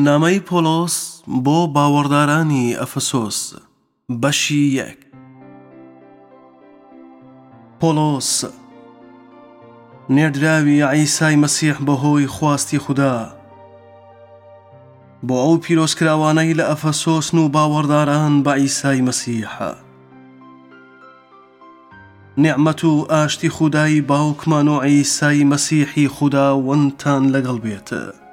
نامەی پۆلۆس بۆ باوەڕدارانی ئەفەسۆس بەشی 1. پۆلۆس نێردراوی عیسای مەسیح بەهۆی خواستی خوددا بۆ ئەو پیرۆزکراوانەی لە ئەفەسۆسن و باوەڕداران بە عیسای مەسیح. نعمەت و ئاشتی خودای باوکمان و عیسای مەسیحی خوداوەندتان لەگەڵ بێت.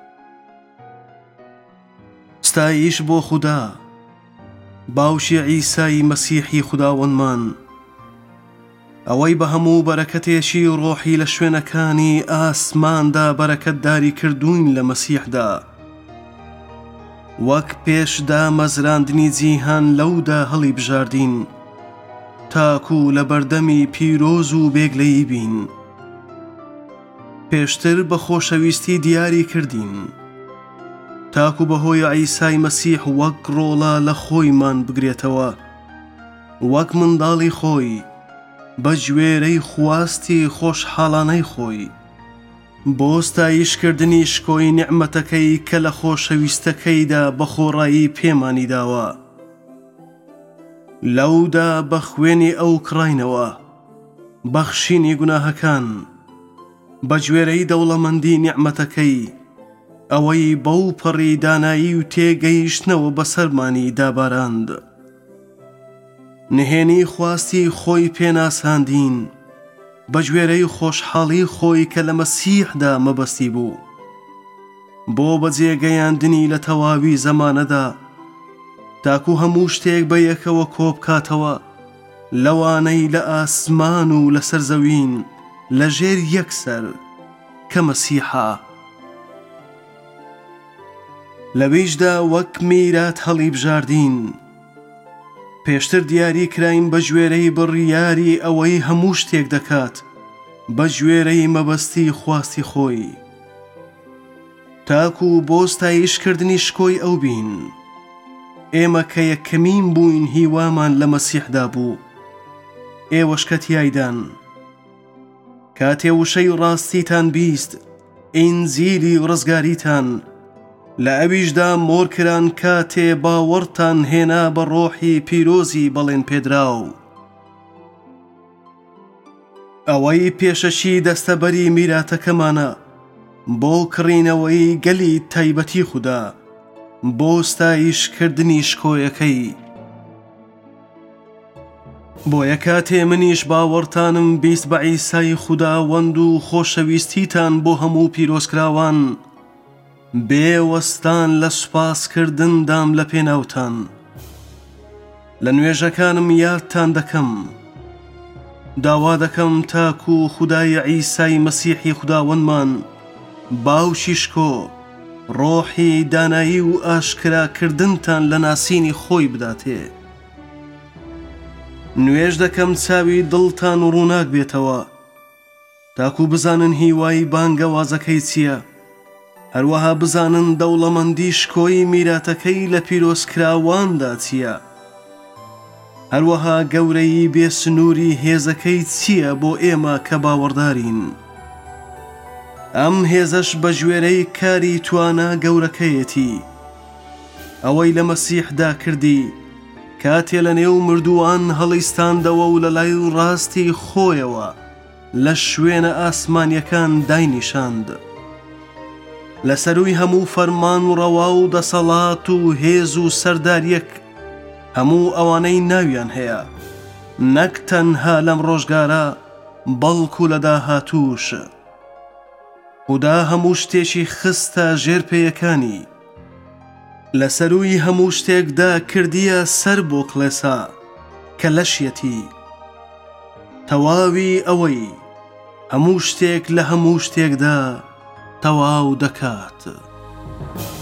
ستایش بۆ خوددا باوشی عیسای مەسیحی خوداوەندمان، ئەوەی بە هەموو بەرەکەتێکی ڕۆحی لە شوێنەکانی ئاسماندا بەرەکەتداری کردوین لە مەسیحدا، وەک پێشدا مەزراندنی جیهان لەودا هەڵی بژاردین، تاکو لە بەردەمی پیرۆز و بێگلەیی بین. پێشتر بە خۆشەویستی دیاری کردین، تاکو بەهۆی عیسای مەسیح وەک ڕۆڵە لە خۆیمان بگرێتەوە، وەک منداڵی خۆی بە گوێرەی خواستی خۆشحاڵانەی خۆی، بۆ ستایشکردنی شکۆی نیعمەتەکەی کە لە خۆشەویستەکەیدا بە خۆڕایی پێمانی داوە. لەودا بە خوێنی ئەو کڕاینەوە بەخشینی گوناهەکان بە گوێرەی دەوڵەمەندی نیعمەتەکەی، ئەوەی بەو پەڕی دانایی و تێگەیشتنەوە بەسەرمانی داباراند. نهێنی خواستی خۆی پێناساندین بە گوێرەی خۆشحاڵی خۆی کە لە مەسیحدا مەبەستی بوو، بۆ بەجێگەیاندنی لە تەواوی زەمانەدا، تاکو هەموو شتێک بە یەکەوە کۆبکاتەوە، لەوانەی لە ئاسمان و لەسەر زەوین لەژێر یەکسەر کە مەسیحە. لەویشدا وەک میرات هەڵی بژاردین، پێشتر دیاری کراین بە گوێرەی بڕیاری ئەوەی هەموو شتێک دەکات بە گوێرەی مەبەستی خواستی خۆی، تاکو بۆ ستایشکردنی شکۆی ئەو بین. ئێمە کە یەکەمین بووین هیوامان لە مەسیحدا بوو، ئێوەش کە تیایدان. کاتێ وشەی ڕاستیتان بیست، ئینجیلی ڕزگاریتان، لە ئەویشدا مۆرکران کاتێ باوەڕتان هێنا بە ڕۆحی پیرۆزی بەڵێن پێدراو، ئەوەی پێشەشی دەستەبەری میراتەکەمانە بۆ کڕینەوەی گەلی تایبەتی خوددا، بۆ ستایشکردنی شکۆیەکەی. بۆیە کاتێ منیش باوەڕتانم بیست بە عیسای خوداوەند و خۆشەویستیتان بۆ هەموو پیرۆزکراوان، بێوەستان لە سوپاسکردندام لە پێناوتان. لە نوێژەکانم یادتان دەکەم، داوا دەکەم تاکو خودای عیسای مەسیحی خوداوەندمان باوشی شکۆ، ڕۆحی دانایی و ئاشکراکردنتان لە ناسینی خۆی بداتێ. نوێژ دەکەم چاوی دڵتان ڕووناک بێتەوە، تاکو بزانن هیوای بانگەوازەکەی چییە، هەروەها بزانن دەوڵەمەندی شکۆی میراتەکەی لە پیرۆزکراواندا چییە، هەروەها گەورەی بێسنووری هێزەکەی چییە بۆ ئێمە کە باوەڕدارین. ئەم هێزەش بە گوێرەی کاری توانە گەورەکەیەتی، ئەوەی لە مەسیحدا کردی کاتێ لە نێو مردووان هەڵیستاندەوە و لە لای ڕاستی خۆیەوە لە شوێنە ئاسمانیەکان داینیشاند، لە سەرووی هەموو فەرمان و ڕەوا و دەسەڵات و هێز و سەرداریەک هەموو ئەوانەی ناویان هەیە، نەک تەنها لەم ڕۆژگارە بەڵکو لە داهاتووش. خوددا هەموو شتێکی خستە ژێرپێیەکانی، لە سەرووی هەموو شتێکدا کردیە سەر بۆ کڵێسا کە لەشیەتی، تەواوی ئەوەی هەموو شتێک لە هەموو شتێکدا تەواو دەکات.